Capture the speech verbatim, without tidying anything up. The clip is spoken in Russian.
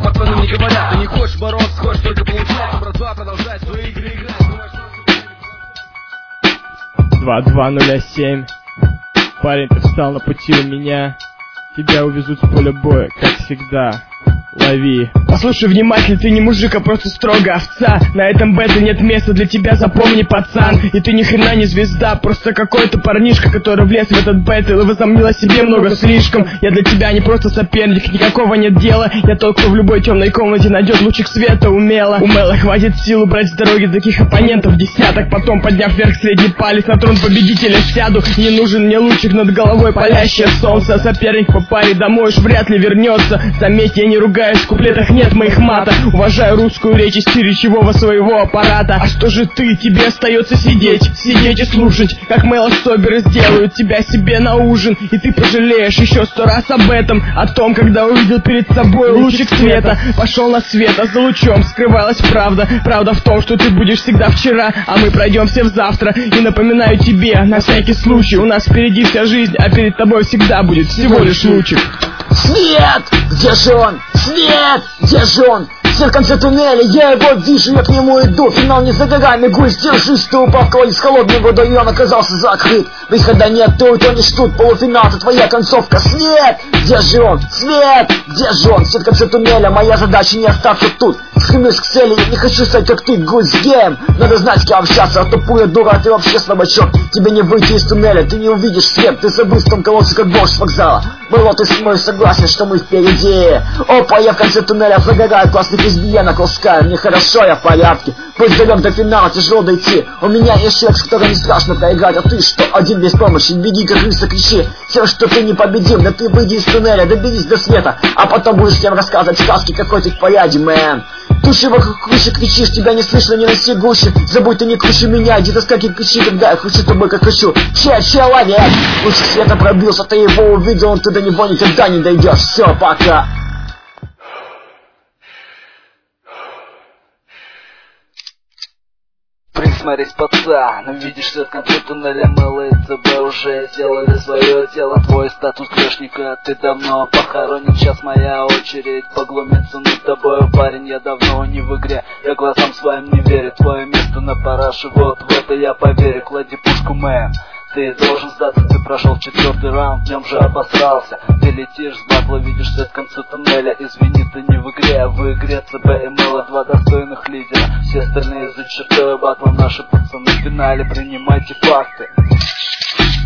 пацаны мне говорят: ты не хочешь бороться, хочешь только получать. Но, братва, продолжай свои игры играть. два два ноль семь. Парень, ты встал на пути у меня. Тебя увезут с поля боя, как всегда. Лови. Послушай внимательно, ты не мужик, а просто строго овца. На этом бэтле нет места для тебя, запомни, пацан. И ты ни хрена не звезда, просто какой-то парнишка, который влез в этот бэтл и возомнил о себе много слишком. Я для тебя не просто соперник, никакого нет дела. Я тот, кто в любой темной комнате найдет лучик света умело. Умело хватит сил убрать с дороги таких оппонентов десяток. Потом, подняв вверх средний палец, на трон победителя сяду. Не нужен мне лучик над головой, палящее солнце. Соперник по паре домой уж вряд ли вернется. Заметь, я не ругаю, в куплетах нет моих мата. Уважаю русскую речь и стиль речевого своего аппарата. А что же ты? Тебе остается сидеть, сидеть и слушать, как Мэло Соберы сделают тебя себе на ужин. И ты пожалеешь еще сто раз об этом, о том, когда увидел перед собой лучик света. Пошел на свет, а за лучом скрывалась правда. Правда в том, что ты будешь всегда вчера, а мы пройдем все в завтра. И напоминаю тебе, на всякий случай, у нас впереди вся жизнь, а перед тобой всегда будет всего лишь лучик. Свет! Где же он? Свет! Где же он? Все в конце туннеля, я его вижу, я к нему иду. Финал не за горами, гусь, держись, ты упал в колодец с холодной водой, и он оказался закрыт. Выхода нет, ты утонешь тут, полуфинал, это твоя концовка. Свет! Где же он? Свет! Где же он? Все в конце туннеля, моя задача не остаться тут. Стремлюсь к цели, я не хочу стать как ты, гусь, гейм. Надо знать, с кем общаться, а тупая дура, ты вообще слабачок. Тебе не выйти из туннеля, ты не увидишь свет, ты забыл в том колодце, как бомж с вокзала. Было ты с мной согласен, что мы впереди. Опа, я в конце туннеля загораю, классных лесбиянок ласкаю. Мне хорошо, я в порядке. Пусть далек до финала, тяжело дойти. У меня есть человек, с которым не страшно проиграть. А ты что, один без помощи, беги как крыса, кричи. Все, что ты не победим, да ты выйди из туннеля, доберись до света. А потом будешь всем рассказывать сказки, какой ты в порядке, мэн. Туши вокруг крыши, кричишь, тебя не слышно, не носи гуши. Забудь, ты не круче меня, иди таскай кирпичи, когда я кручу тобой, как кричу. Че, человек, лучик света пробился, ты его увидел, он ты до него никогда не дойдешь. Все, пока. Присмотрись, пацан, видишь свет в конце туннеля, Мэло и ЦБ уже сделали свое дело. Твой статус грешника ты давно похоронен. Сейчас моя очередь поглумиться над тобою, парень, я давно не в игре. Я глазам своим не верю, твое место на параше, вот в это я поверю. Клади пушку, мэн. Ты должен сдаться, ты прошел четвертый раунд, в нем же обосрался. Ты летишь с батла, видишь свет в конце туннеля. Извини, ты не в игре, а в игре ЦБ и Мэло, два достойных лидера. Все остальные за чертовой батла, наши пацаны в финале, принимайте факты.